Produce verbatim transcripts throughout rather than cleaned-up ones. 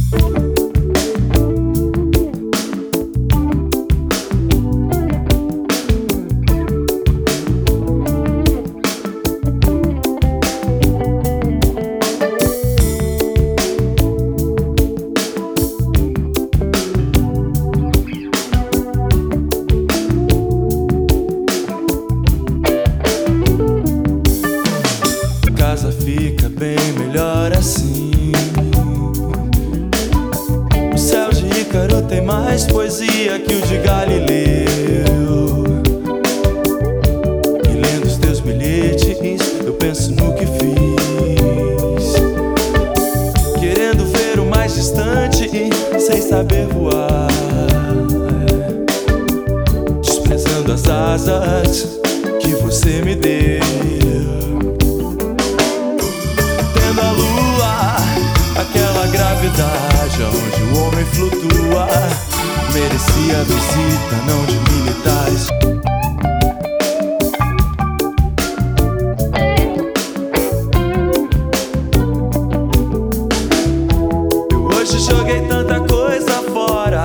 Fica bem melhor assim. O céu de Ícaro tem mais poesia que o de Galileu. E lendo os teus bilhetes, eu penso no que fiz, querendo ver o mais distante sem saber voar, desprezando as asas que você me deu. A lua, aquela gravidade onde o homem flutua, merecia a visita não de militares. Eu hoje joguei tanta coisa fora,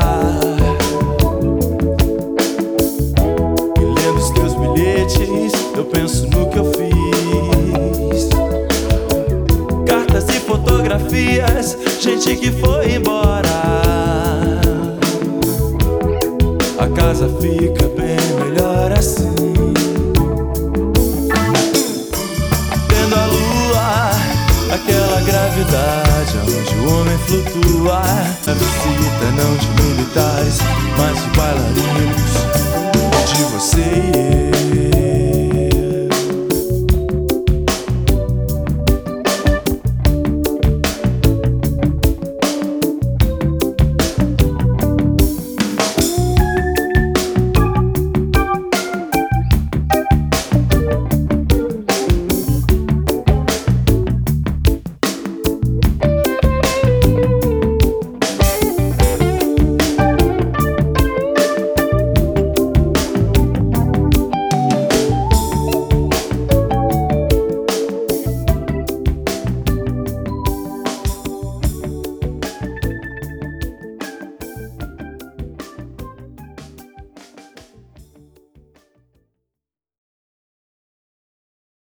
e lendo os teus bilhetes, eu penso no que eu fiz. Fotografias, gente que foi embora. A casa fica bem melhor assim. Tendo a lua, aquela gravidade onde o homem flutua, a visita não de militares, mas de bailarinos, de você e eu.